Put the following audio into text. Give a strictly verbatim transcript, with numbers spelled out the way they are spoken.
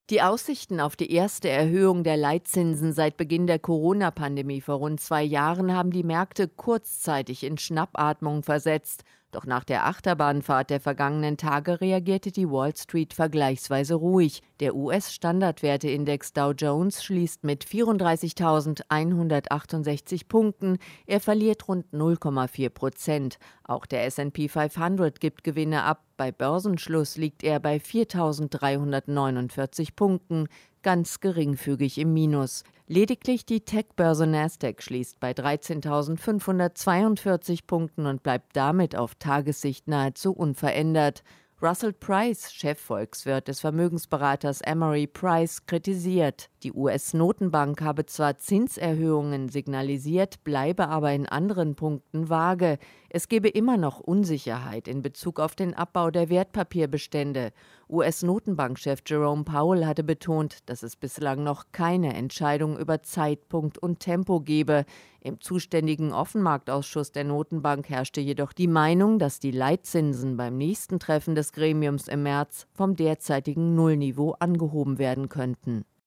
Die Aussichten auf die erste Erhöhung der Leitzinsen seit Beginn der Corona-Pandemie vor rund zwei Jahren haben die Märkte kurzzeitig in Schnappatmung versetzt. Doch nach der Achterbahnfahrt der vergangenen Tage reagierte die Wall Street vergleichsweise ruhig. Der U S-Standardwerteindex Dow Jones schließt mit vierunddreißigtausendeinhundertachtundsechzig Punkten. Er verliert rund null Komma vier Prozent. Auch der S und P fünfhundert gibt Gewinne ab. Bei Börsenschluss liegt er bei viertausenddreihundertneunundvierzig Punkten, ganz geringfügig im Minus. Lediglich die Tech-Börse Nasdaq schließt bei dreizehntausendfünfhundertzweiundvierzig Punkten und bleibt damit auf Tagessicht nahezu unverändert. Russell Price, Chefvolkswirt des Vermögensberaters Emery Price, kritisiert, die U S-Notenbank habe zwar Zinserhöhungen signalisiert, bleibe aber in anderen Punkten vage. Es gebe immer noch Unsicherheit in Bezug auf den Abbau der Wertpapierbestände. U S-Notenbankchef Jerome Powell hatte betont, dass es bislang noch keine Entscheidung über Zeitpunkt und Tempo gebe. Im zuständigen Offenmarktausschuss der Notenbank herrschte jedoch die Meinung, dass die Leitzinsen beim nächsten Treffen des Gremiums im März vom derzeitigen Nullniveau angehoben werden könnten.